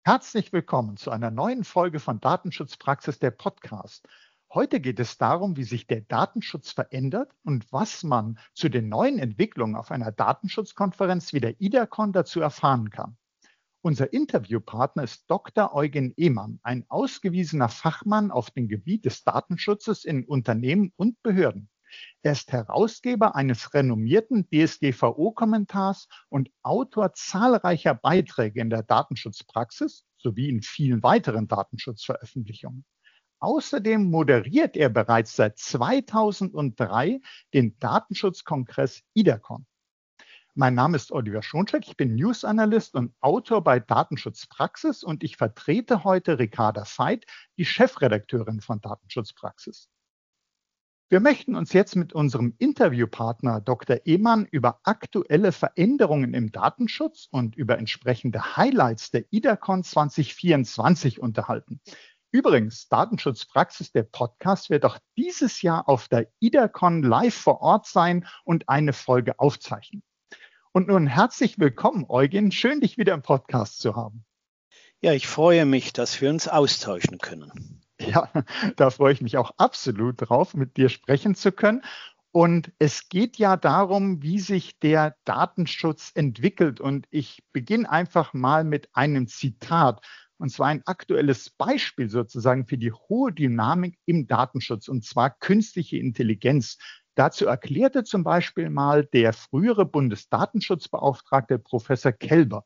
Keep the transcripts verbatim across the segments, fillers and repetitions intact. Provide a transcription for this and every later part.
Herzlich willkommen zu einer neuen Folge von Datenschutzpraxis, der Podcast. Heute geht es darum, wie sich der Datenschutz verändert und was man zu den neuen Entwicklungen auf einer Datenschutzkonferenz wie der IDACON dazu erfahren kann. Unser Interviewpartner ist Doktor Eugen Ehmann, ein ausgewiesener Fachmann auf dem Gebiet des Datenschutzes in Unternehmen und Behörden. Er ist Herausgeber eines renommierten D S G V O-Kommentars und Autor zahlreicher Beiträge in der Datenschutzpraxis sowie in vielen weiteren Datenschutzveröffentlichungen. Außerdem moderiert er bereits seit zweitausenddrei den Datenschutzkongress IDACON. Mein Name ist Oliver Schoncheck, ich bin News Analyst und Autor bei Datenschutzpraxis und ich vertrete heute Ricarda Veit, die Chefredakteurin von Datenschutzpraxis. Wir möchten uns jetzt mit unserem Interviewpartner Doktor Ehmann über aktuelle Veränderungen im Datenschutz und über entsprechende Highlights der IDACON zwanzig vierundzwanzig unterhalten. Übrigens, Datenschutzpraxis, der Podcast, wird auch dieses Jahr auf der IDACON live vor Ort sein und eine Folge aufzeichnen. Und nun herzlich willkommen, Eugen. Schön, dich wieder im Podcast zu haben. Ja, ich freue mich, dass wir uns austauschen können. Ja, da freue ich mich auch absolut drauf, mit dir sprechen zu können. Und es geht ja darum, wie sich der Datenschutz entwickelt. Und ich beginne einfach mal mit einem Zitat. Und zwar ein aktuelles Beispiel sozusagen für die hohe Dynamik im Datenschutz, und zwar künstliche Intelligenz. Dazu erklärte zum Beispiel mal der frühere Bundesdatenschutzbeauftragte Professor Kelber: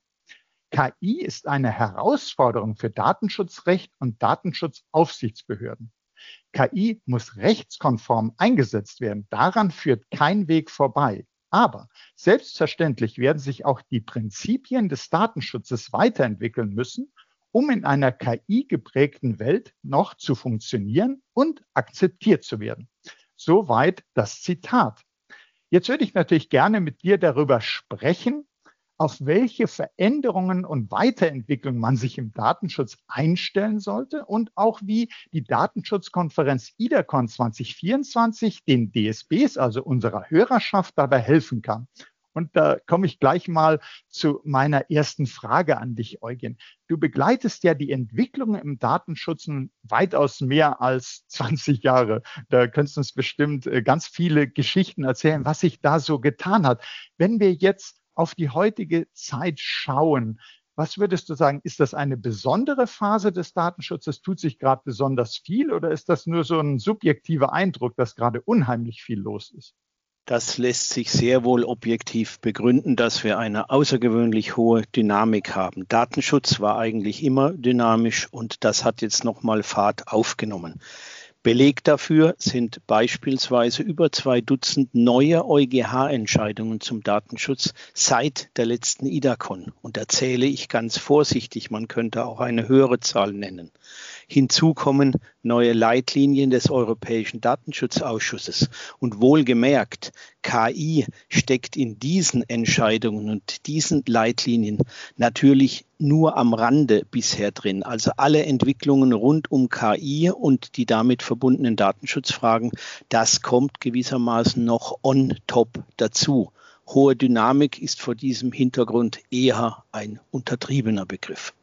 K I ist eine Herausforderung für Datenschutzrecht und Datenschutzaufsichtsbehörden. K I muss rechtskonform eingesetzt werden. Daran führt kein Weg vorbei. Aber selbstverständlich werden sich auch die Prinzipien des Datenschutzes weiterentwickeln müssen, um in einer K I geprägten Welt noch zu funktionieren und akzeptiert zu werden. Soweit das Zitat. Jetzt würde ich natürlich gerne mit dir darüber sprechen, auf welche Veränderungen und Weiterentwicklungen man sich im Datenschutz einstellen sollte und auch wie die Datenschutzkonferenz IDACON zwanzig vierundzwanzig den D S Bs, also unserer Hörerschaft, dabei helfen kann. Und da komme ich gleich mal zu meiner ersten Frage an dich, Eugen. Du begleitest ja die Entwicklung im Datenschutz weitaus mehr als zwanzig Jahre. Da könntest du uns bestimmt ganz viele Geschichten erzählen, was sich da so getan hat. Wenn wir jetzt auf die heutige Zeit schauen, was würdest du sagen, ist das eine besondere Phase des Datenschutzes? Tut sich gerade besonders viel oder ist das nur so ein subjektiver Eindruck, dass gerade unheimlich viel los ist? Das lässt sich sehr wohl objektiv begründen, dass wir eine außergewöhnlich hohe Dynamik haben. Datenschutz war eigentlich immer dynamisch und das hat jetzt nochmal Fahrt aufgenommen. Beleg dafür sind beispielsweise über zwei Dutzend neue EuGH-Entscheidungen zum Datenschutz seit der letzten IDACON. Und da zähle ich ganz vorsichtig, man könnte auch eine höhere Zahl nennen. Hinzu kommen neue Leitlinien des Europäischen Datenschutzausschusses. Und wohlgemerkt, K I steckt in diesen Entscheidungen und diesen Leitlinien natürlich nur am Rande bisher drin. Also alle Entwicklungen rund um K I und die damit verbundenen Datenschutzfragen, das kommt gewissermaßen noch on top dazu. Hohe Dynamik ist vor diesem Hintergrund eher ein untertriebener Begriff.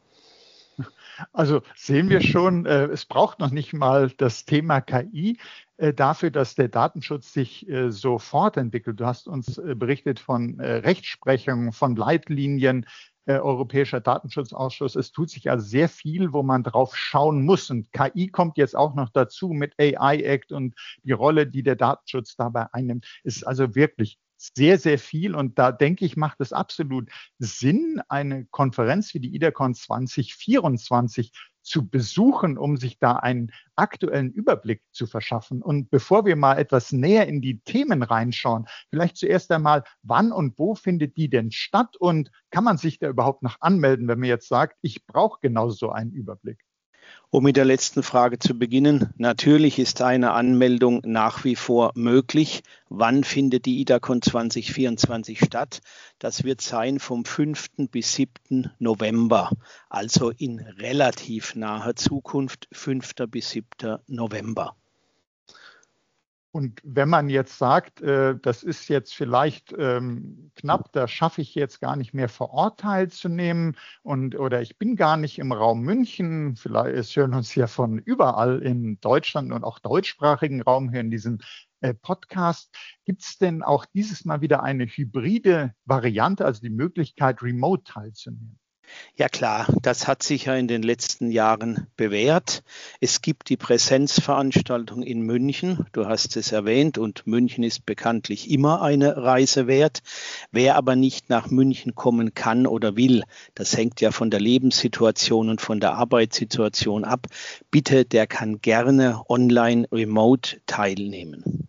Also sehen wir schon, äh, es braucht noch nicht mal das Thema K I äh, dafür, dass der Datenschutz sich äh, so fortentwickelt. Du hast uns äh, berichtet von äh, Rechtsprechung, von Leitlinien, äh, Europäischer Datenschutzausschuss. Es tut sich also sehr viel, wo man drauf schauen muss. Und K I kommt jetzt auch noch dazu mit A I Act und die Rolle, die der Datenschutz dabei einnimmt. Es ist also wirklich sehr, sehr viel. Und da denke ich, macht es absolut Sinn, eine Konferenz wie die IDACON zwanzig vierundzwanzig zu besuchen, um sich da einen aktuellen Überblick zu verschaffen. Und bevor wir mal etwas näher in die Themen reinschauen, vielleicht zuerst einmal, wann und wo findet die denn statt und kann man sich da überhaupt noch anmelden, wenn man jetzt sagt, ich brauche genau so einen Überblick? Um mit der letzten Frage zu beginnen, natürlich ist eine Anmeldung nach wie vor möglich. Wann findet die IDACON zwanzig vierundzwanzig statt? Das wird sein vom fünften bis siebten November, also in relativ naher Zukunft, fünften bis siebten November. Und wenn man jetzt sagt, äh, das ist jetzt vielleicht ähm, knapp, da schaffe ich jetzt gar nicht mehr vor Ort teilzunehmen und oder ich bin gar nicht im Raum München, vielleicht es hören uns ja von überall in Deutschland und auch deutschsprachigen Raum hören diesen äh, Podcast. Gibt es denn auch dieses Mal wieder eine hybride Variante, also die Möglichkeit, remote teilzunehmen? Ja klar, das hat sich ja in den letzten Jahren bewährt. Es gibt die Präsenzveranstaltung in München, du hast es erwähnt, und München ist bekanntlich immer eine Reise wert. Wer aber nicht nach München kommen kann oder will, das hängt ja von der Lebenssituation und von der Arbeitssituation ab, bitte, der kann gerne online remote teilnehmen.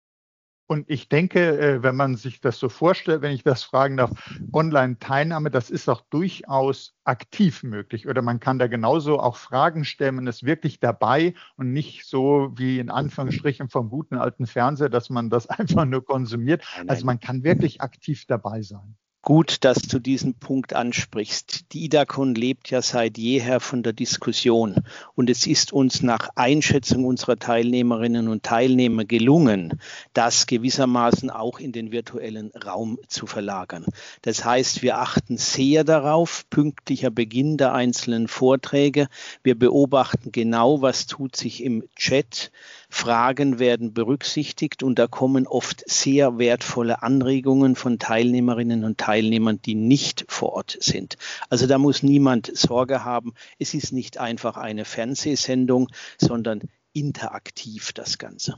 Und ich denke, wenn man sich das so vorstellt, wenn ich das fragen darf, Online-Teilnahme, das ist auch durchaus aktiv möglich. Oder man kann da genauso auch Fragen stellen, man ist wirklich dabei und nicht so wie in Anführungsstrichen vom guten alten Fernseher, dass man das einfach nur konsumiert. Also man kann wirklich aktiv dabei sein. Gut, dass du diesen Punkt ansprichst. Die IDACON lebt ja seit jeher von der Diskussion und es ist uns nach Einschätzung unserer Teilnehmerinnen und Teilnehmer gelungen, das gewissermaßen auch in den virtuellen Raum zu verlagern. Das heißt, wir achten sehr darauf, pünktlicher Beginn der einzelnen Vorträge. Wir beobachten genau, was tut sich im Chat. Fragen werden berücksichtigt und da kommen oft sehr wertvolle Anregungen von Teilnehmerinnen und Teilnehmern, die nicht vor Ort sind. Also da muss niemand Sorge haben. Es ist nicht einfach eine Fernsehsendung, sondern interaktiv das Ganze.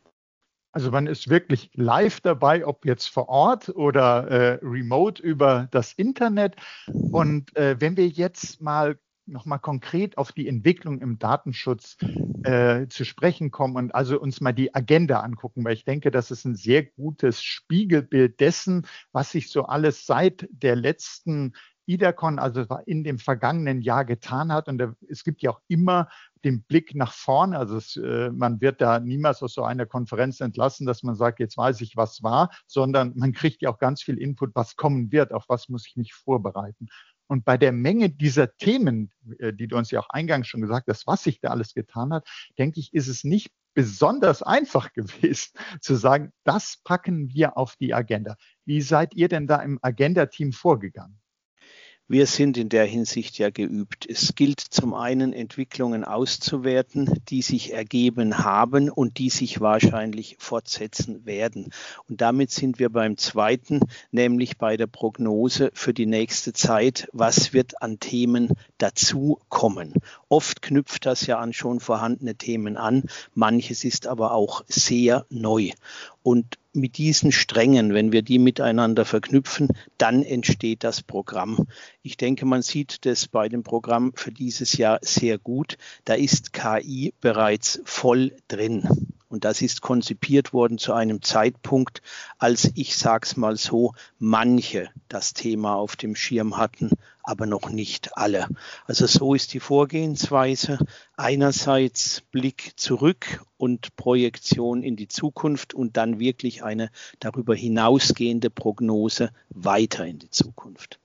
Also man ist wirklich live dabei, ob jetzt vor Ort oder äh, remote über das Internet. Und äh, wenn wir jetzt mal nochmal konkret auf die Entwicklung im Datenschutz äh, zu sprechen kommen und also uns mal die Agenda angucken, weil ich denke, das ist ein sehr gutes Spiegelbild dessen, was sich so alles seit der letzten IDACON, also in dem vergangenen Jahr getan hat. Und es gibt ja auch immer den Blick nach vorne. Also es, äh, man wird da niemals aus so einer Konferenz entlassen, dass man sagt, jetzt weiß ich, was war, sondern man kriegt ja auch ganz viel Input, was kommen wird, auf was muss ich mich vorbereiten. Und bei der Menge dieser Themen, die du uns ja auch eingangs schon gesagt hast, was sich da alles getan hat, denke ich, ist es nicht besonders einfach gewesen zu sagen, das packen wir auf die Agenda. Wie seid ihr denn da im Agenda-Team vorgegangen? Wir sind in der Hinsicht ja geübt. Es gilt zum einen, Entwicklungen auszuwerten, die sich ergeben haben und die sich wahrscheinlich fortsetzen werden. Und damit sind wir beim zweiten, nämlich bei der Prognose für die nächste Zeit. Was wird an Themen dazu kommen? Oft knüpft das ja an schon vorhandene Themen an. Manches ist aber auch sehr neu. Und mit diesen Strängen, wenn wir die miteinander verknüpfen, dann entsteht das Programm. Ich denke, man sieht das bei dem Programm für dieses Jahr sehr gut. Da ist K I bereits voll drin. Und das ist konzipiert worden zu einem Zeitpunkt, als, ich sag's mal so, manche das Thema auf dem Schirm hatten, aber noch nicht alle. Also so ist die Vorgehensweise. Einerseits Blick zurück und Projektion in die Zukunft und dann wirklich eine darüber hinausgehende Prognose weiter in die Zukunft.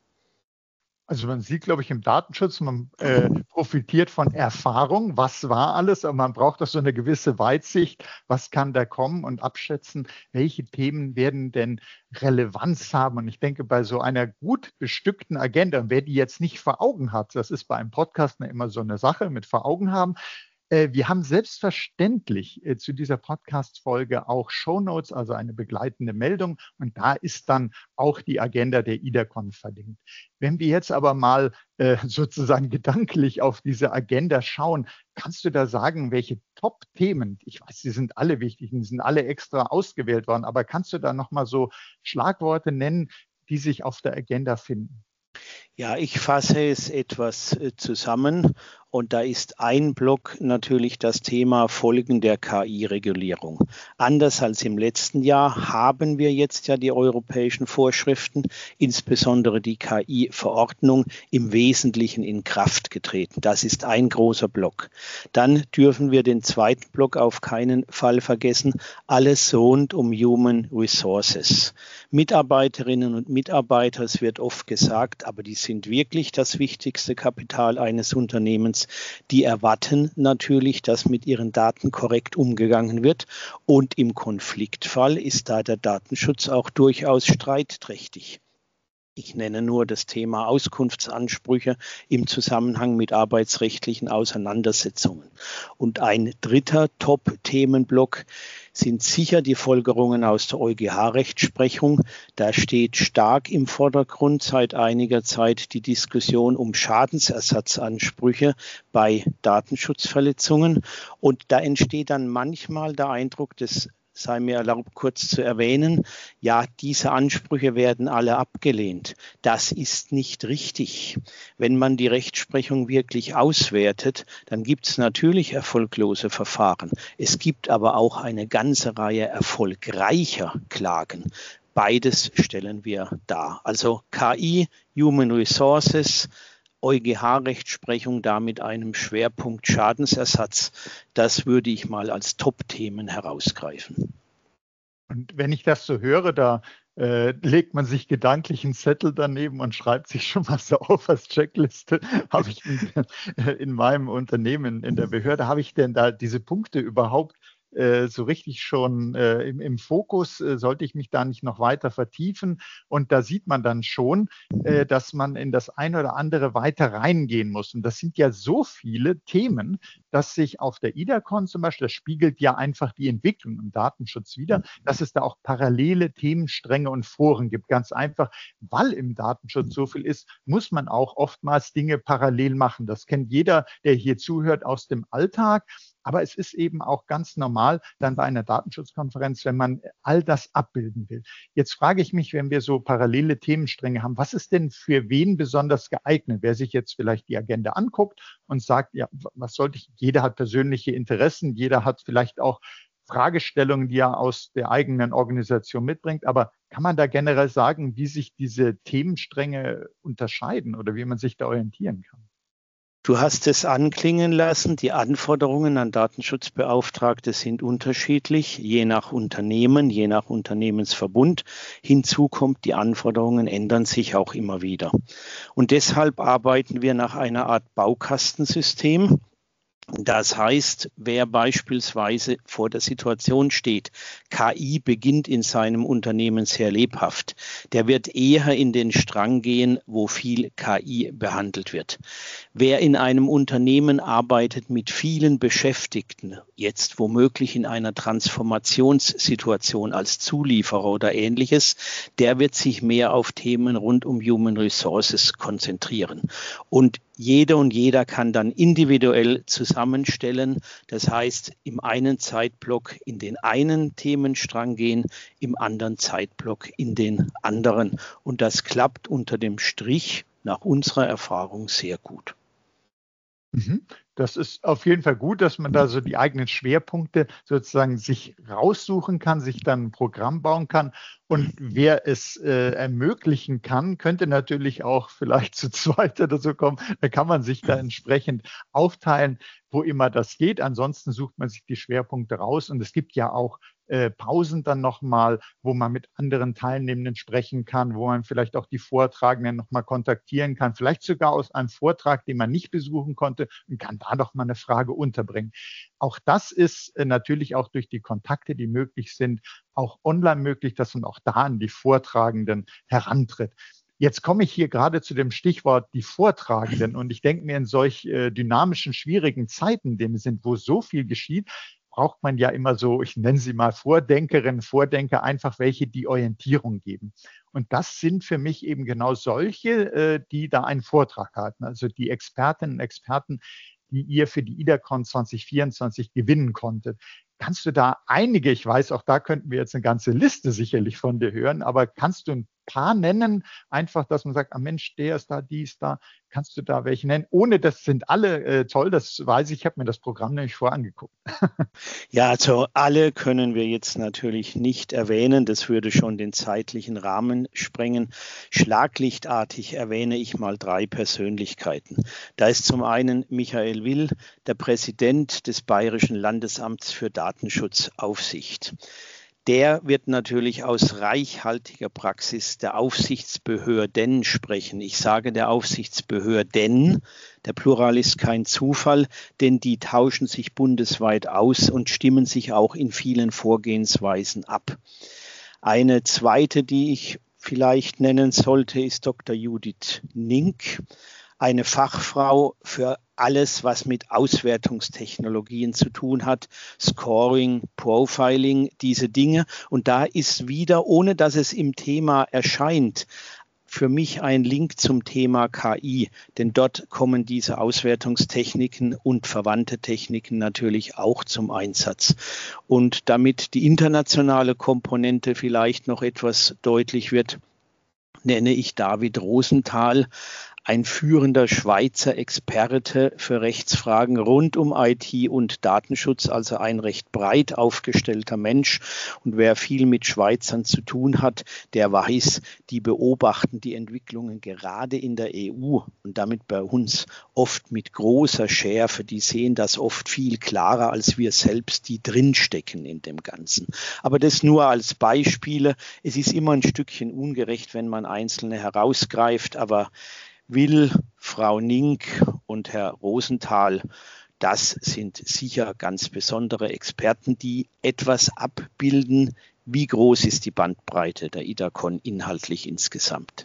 Also man sieht, glaube ich, im Datenschutz, man äh, profitiert von Erfahrung, was war alles, aber man braucht auch so eine gewisse Weitsicht, was kann da kommen und abschätzen, welche Themen werden denn Relevanz haben. Und ich denke, bei so einer gut bestückten Agenda, wer die jetzt nicht vor Augen hat, das ist bei einem Podcast immer so eine Sache mit vor Augen haben. Wir haben selbstverständlich zu dieser Podcast-Folge auch Shownotes, also eine begleitende Meldung. Und da ist dann auch die Agenda der IDACON verlinkt. Wenn wir jetzt aber mal äh, sozusagen gedanklich auf diese Agenda schauen, kannst du da sagen, welche Top-Themen, ich weiß, die sind alle wichtig, die sind alle extra ausgewählt worden, aber kannst du da nochmal so Schlagworte nennen, die sich auf der Agenda finden? Ja, ich fasse es etwas zusammen und da ist ein Block natürlich das Thema Folgen der K I-Regulierung. Anders als im letzten Jahr haben wir jetzt ja die europäischen Vorschriften, insbesondere die K I-Verordnung, im Wesentlichen in Kraft getreten. Das ist ein großer Block. Dann dürfen wir den zweiten Block auf keinen Fall vergessen, alles rund um Human Resources. Mitarbeiterinnen und Mitarbeiter, es wird oft gesagt, aber die sind sind wirklich das wichtigste Kapital eines Unternehmens. Die erwarten natürlich, dass mit ihren Daten korrekt umgegangen wird. Und im Konfliktfall ist da der Datenschutz auch durchaus streitträchtig. Ich nenne nur das Thema Auskunftsansprüche im Zusammenhang mit arbeitsrechtlichen Auseinandersetzungen. Und ein dritter Top-Themenblock sind sicher die Folgerungen aus der EuGH-Rechtsprechung. Da steht stark im Vordergrund seit einiger Zeit die Diskussion um Schadensersatzansprüche bei Datenschutzverletzungen. Und da entsteht dann manchmal der Eindruck, dass sei mir erlaubt, kurz zu erwähnen, ja, diese Ansprüche werden alle abgelehnt. Das ist nicht richtig. Wenn man die Rechtsprechung wirklich auswertet, dann gibt es natürlich erfolglose Verfahren. Es gibt aber auch eine ganze Reihe erfolgreicher Klagen. Beides stellen wir dar. Also K I, Human Resources, EuGH-Rechtsprechung da mit einem Schwerpunkt Schadensersatz, das würde ich mal als Top-Themen herausgreifen. Und wenn ich das so höre, da äh, legt man sich gedanklich einen Zettel daneben und schreibt sich schon mal so auf als Checkliste, habe ich in, in meinem Unternehmen, in der Behörde, habe ich denn da diese Punkte überhaupt äh, so richtig schon äh, im, im Fokus, äh, sollte ich mich da nicht noch weiter vertiefen. Und da sieht man dann schon, äh, dass man in das eine oder andere weiter reingehen muss. Und das sind ja so viele Themen, dass sich auf der IDACON zum Beispiel, das spiegelt ja einfach die Entwicklung im Datenschutz wider, dass es da auch parallele Themenstränge und Foren gibt. Ganz einfach, weil im Datenschutz so viel ist, muss man auch oftmals Dinge parallel machen. Das kennt jeder, der hier zuhört, aus dem Alltag. Aber es ist eben auch ganz normal dann bei einer Datenschutzkonferenz, wenn man all das abbilden will. Jetzt frage ich mich, wenn wir so parallele Themenstränge haben, was ist denn für wen besonders geeignet? Wer sich jetzt vielleicht die Agenda anguckt und sagt, ja, was sollte ich, jeder hat persönliche Interessen, jeder hat vielleicht auch Fragestellungen, die er aus der eigenen Organisation mitbringt. Aber kann man da generell sagen, wie sich diese Themenstränge unterscheiden oder wie man sich da orientieren kann? Du hast es anklingen lassen, die Anforderungen an Datenschutzbeauftragte sind unterschiedlich, je nach Unternehmen, je nach Unternehmensverbund. Hinzu kommt, die Anforderungen ändern sich auch immer wieder. Und deshalb arbeiten wir nach einer Art Baukastensystem. Das heißt, wer beispielsweise vor der Situation steht, K I beginnt in seinem Unternehmen sehr lebhaft, der wird eher in den Strang gehen, wo viel K I behandelt wird. Wer in einem Unternehmen arbeitet mit vielen Beschäftigten, jetzt womöglich in einer Transformationssituation als Zulieferer oder Ähnliches, der wird sich mehr auf Themen rund um Human Resources konzentrieren. Und jeder und jeder kann dann individuell zusammenstellen, das heißt im einen Zeitblock in den einen Themenstrang gehen, im anderen Zeitblock in den anderen. Und das klappt unter dem Strich nach unserer Erfahrung sehr gut. Das ist auf jeden Fall gut, dass man da so die eigenen Schwerpunkte sozusagen sich raussuchen kann, sich dann ein Programm bauen kann. Und wer es äh, ermöglichen kann, könnte natürlich auch vielleicht zu zweit oder so kommen. Da kann man sich da entsprechend aufteilen, wo immer das geht. Ansonsten sucht man sich die Schwerpunkte raus. Und es gibt ja auch äh, Pausen dann nochmal, wo man mit anderen Teilnehmenden sprechen kann, wo man vielleicht auch die Vortragenden nochmal kontaktieren kann, vielleicht sogar aus einem Vortrag, den man nicht besuchen konnte, und kann da doch mal eine Frage unterbringen. Auch das ist äh, natürlich auch durch die Kontakte, die möglich sind, auch online möglich, dass man auch da an die Vortragenden herantritt. Jetzt komme ich hier gerade zu dem Stichwort die Vortragenden und ich denke mir in solch äh, dynamischen, schwierigen Zeiten, in denen sind, wo so viel geschieht, braucht man ja immer so, ich nenne sie mal Vordenkerinnen, Vordenker, einfach welche, die Orientierung geben. Und das sind für mich eben genau solche, äh, die da einen Vortrag halten, also die Expertinnen und Experten, die ihr für die IDACON zwanzig vierundzwanzig gewinnen konntet. Kannst du da einige, ich weiß, auch da könnten wir jetzt eine ganze Liste sicherlich von dir hören, aber kannst du ein paar nennen, einfach, dass man sagt, ah Mensch, der ist da, die ist da, kannst du da welche nennen? Ohne, das sind alle äh, toll, das weiß ich, ich habe mir das Programm nämlich vorher angeguckt. Ja, also alle können wir jetzt natürlich nicht erwähnen, das würde schon den zeitlichen Rahmen sprengen. Schlaglichtartig erwähne ich mal drei Persönlichkeiten. Da ist zum einen Michael Will, der Präsident des Bayerischen Landesamts für Datenschutzaufsicht. Der wird natürlich aus reichhaltiger Praxis der Aufsichtsbehörden sprechen. Ich sage der Aufsichtsbehörden, der Plural ist kein Zufall, denn die tauschen sich bundesweit aus und stimmen sich auch in vielen Vorgehensweisen ab. Eine zweite, die ich vielleicht nennen sollte, ist Doktor Judith Nink, eine Fachfrau für alles, was mit Auswertungstechnologien zu tun hat, Scoring, Profiling, diese Dinge. Und da ist wieder, ohne dass es im Thema erscheint, für mich ein Link zum Thema K I, denn dort kommen diese Auswertungstechniken und verwandte Techniken natürlich auch zum Einsatz. Und damit die internationale Komponente vielleicht noch etwas deutlich wird, nenne ich David Rosenthal, ein führender Schweizer Experte für Rechtsfragen rund um I T und Datenschutz, also ein recht breit aufgestellter Mensch. Und wer viel mit Schweizern zu tun hat, der weiß, die beobachten die Entwicklungen gerade in der E U und damit bei uns oft mit großer Schärfe. Die sehen das oft viel klarer als wir selbst, die drinstecken in dem Ganzen. Aber das nur als Beispiele. Es ist immer ein Stückchen ungerecht, wenn man Einzelne herausgreift, aber Will, Frau Nink und Herr Rosenthal, das sind sicher ganz besondere Experten, die etwas abbilden. Wie groß ist die Bandbreite der IDACON inhaltlich insgesamt?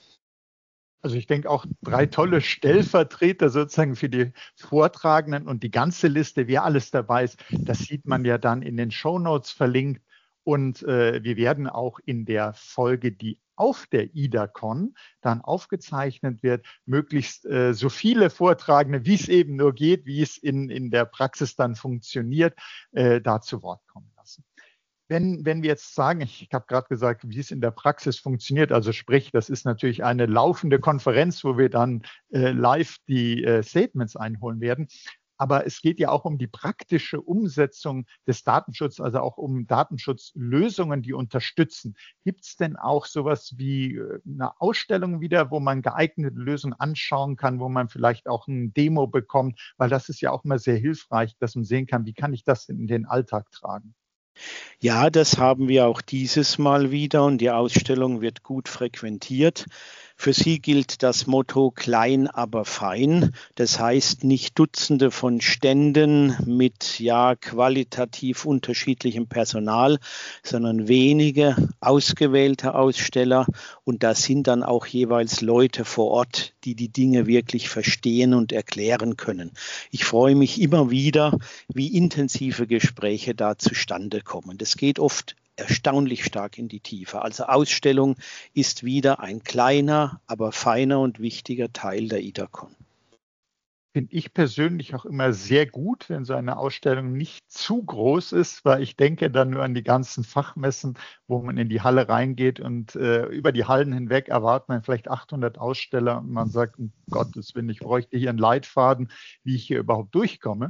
Also ich denke auch drei tolle Stellvertreter sozusagen für die Vortragenden und die ganze Liste, wer alles dabei ist, das sieht man ja dann in den Shownotes verlinkt. Und äh, wir werden auch in der Folge, die auf der IDACON dann aufgezeichnet wird, möglichst äh, so viele Vortragende, wie es eben nur geht, wie es in, in der Praxis dann funktioniert, äh, da zu Wort kommen lassen. Wenn, wenn wir jetzt sagen, ich, ich habe gerade gesagt, wie es in der Praxis funktioniert, also sprich, das ist natürlich eine laufende Konferenz, wo wir dann äh, live die äh, Statements einholen werden. Aber es geht ja auch um die praktische Umsetzung des Datenschutzes, also auch um Datenschutzlösungen, die unterstützen. Gibt es denn auch sowas wie eine Ausstellung wieder, wo man geeignete Lösungen anschauen kann, wo man vielleicht auch ein Demo bekommt? Weil das ist ja auch immer sehr hilfreich, dass man sehen kann, wie kann ich das in den Alltag tragen? Ja, das haben wir auch dieses Mal wieder und die Ausstellung wird gut frequentiert. Für sie gilt das Motto klein, aber fein. Das heißt nicht Dutzende von Ständen mit ja qualitativ unterschiedlichem Personal, sondern wenige ausgewählte Aussteller. Und da sind dann auch jeweils Leute vor Ort, die die Dinge wirklich verstehen und erklären können. Ich freue mich immer wieder, wie intensive Gespräche da zustande kommen. Das geht oft erstaunlich stark in die Tiefe. Also Ausstellung ist wieder ein kleiner, aber feiner und wichtiger Teil der IDACON. Finde ich persönlich auch immer sehr gut, wenn so eine Ausstellung nicht zu groß ist, weil ich denke dann nur an die ganzen Fachmessen, wo man in die Halle reingeht und äh, über die Hallen hinweg erwartet man vielleicht achthundert Aussteller und man sagt, um Gottes Willen, ich bräuchte hier einen Leitfaden, wie ich hier überhaupt durchkomme.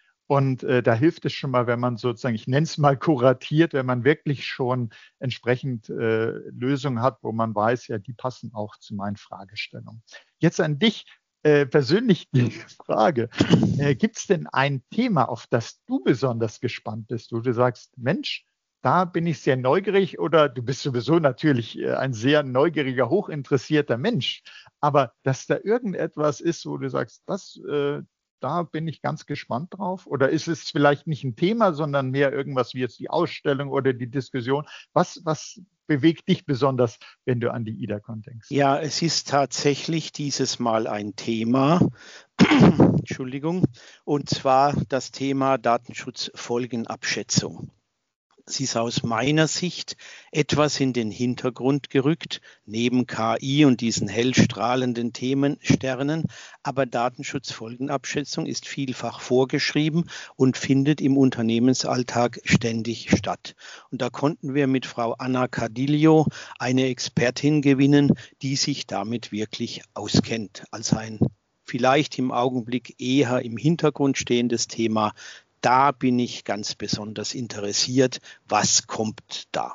Und äh, da hilft es schon mal, wenn man sozusagen, ich nenne es mal kuratiert, wenn man wirklich schon entsprechend äh, Lösungen hat, wo man weiß, ja, die passen auch zu meinen Fragestellungen. Jetzt an dich äh, persönlich die Frage, äh, gibt es denn ein Thema, auf das du besonders gespannt bist, wo du sagst, Mensch, da bin ich sehr neugierig, oder du bist sowieso natürlich äh, ein sehr neugieriger, hochinteressierter Mensch, aber dass da irgendetwas ist, wo du sagst, das äh, da bin ich ganz gespannt drauf. Oder ist es vielleicht nicht ein Thema, sondern mehr irgendwas wie jetzt die Ausstellung oder die Diskussion? Was, was bewegt dich besonders, wenn du an die IDACON denkst? Ja, es ist tatsächlich dieses Mal ein Thema, Entschuldigung, und zwar das Thema Datenschutzfolgenabschätzung. Sie ist aus meiner Sicht etwas in den Hintergrund gerückt, neben K I und diesen hellstrahlenden Themensternen. Aber Datenschutzfolgenabschätzung ist vielfach vorgeschrieben und findet im Unternehmensalltag ständig statt. Und da konnten wir mit Frau Anna Cardillo eine Expertin gewinnen, die sich damit wirklich auskennt. Als ein vielleicht im Augenblick eher im Hintergrund stehendes Thema. Da bin ich ganz besonders interessiert, was kommt da?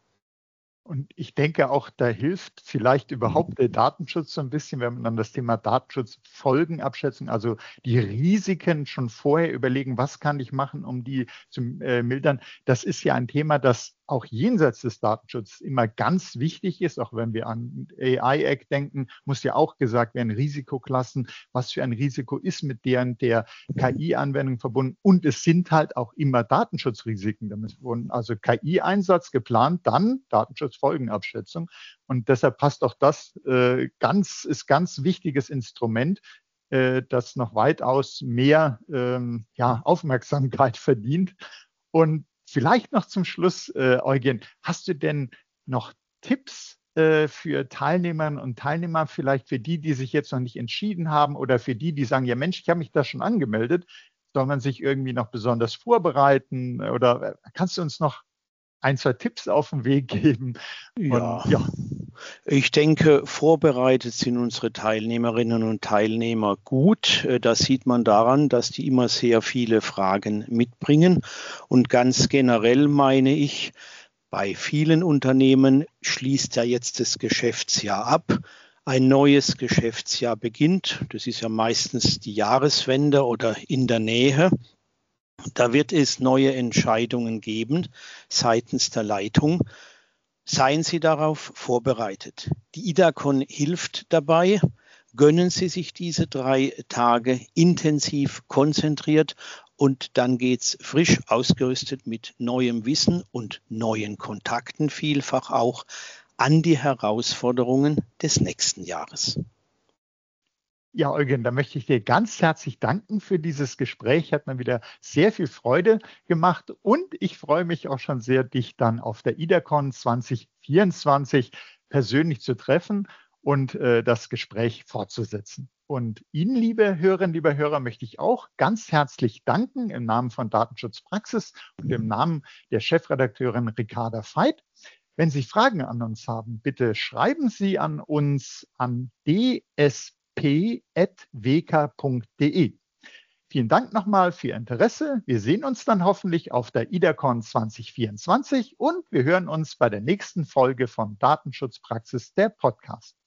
Und ich denke auch, da hilft vielleicht überhaupt der Datenschutz so ein bisschen, wenn man dann das Thema Datenschutzfolgenabschätzung, also die Risiken schon vorher überlegen, was kann ich machen, um die zu äh, mildern. Das ist ja ein Thema, das auch jenseits des Datenschutzes immer ganz wichtig ist, auch wenn wir an A I-Act denken, muss ja auch gesagt werden, Risikoklassen, was für ein Risiko ist mit deren der K I-Anwendung verbunden. Und es sind halt auch immer Datenschutzrisiken damit verbunden. Also K I-Einsatz geplant, dann Datenschutzfolgenabschätzung. Und deshalb passt auch das äh, ganz, ist ganz wichtiges Instrument, äh, das noch weitaus mehr ähm, ja, Aufmerksamkeit verdient. Und vielleicht noch zum Schluss, äh, Eugen, hast du denn noch Tipps äh, für Teilnehmerinnen und Teilnehmer, vielleicht für die, die sich jetzt noch nicht entschieden haben oder für die, die sagen, ja Mensch, ich habe mich da schon angemeldet, soll man sich irgendwie noch besonders vorbereiten oder äh, kannst du uns noch ein, zwei Tipps auf den Weg geben? Ja. Und, ja. Ich denke, vorbereitet sind unsere Teilnehmerinnen und Teilnehmer gut. Das sieht man daran, dass die immer sehr viele Fragen mitbringen. Und ganz generell meine ich, bei vielen Unternehmen schließt ja jetzt das Geschäftsjahr ab. Ein neues Geschäftsjahr beginnt. Das ist ja meistens die Jahreswende oder in der Nähe. Da wird es neue Entscheidungen geben seitens der Leitung. Seien Sie darauf vorbereitet. Die IDACON hilft dabei. Gönnen Sie sich diese drei Tage intensiv konzentriert und dann geht's frisch ausgerüstet mit neuem Wissen und neuen Kontakten vielfach auch an die Herausforderungen des nächsten Jahres. Ja, Eugen, da möchte ich dir ganz herzlich danken für dieses Gespräch. Hat mir wieder sehr viel Freude gemacht und ich freue mich auch schon sehr, dich dann auf der IDACON zwanzig vierundzwanzig persönlich zu treffen und äh, das Gespräch fortzusetzen. Und Ihnen, liebe Hörerinnen, liebe Hörer, möchte ich auch ganz herzlich danken im Namen von Datenschutzpraxis und im Namen der Chefredakteurin Ricarda Veit. Wenn Sie Fragen an uns haben, bitte schreiben Sie an uns an d s p at w k punkt d e. Vielen Dank nochmal für Ihr Interesse. Wir sehen uns dann hoffentlich auf der IDACON zwanzig vierundzwanzig und wir hören uns bei der nächsten Folge von Datenschutzpraxis, der Podcast.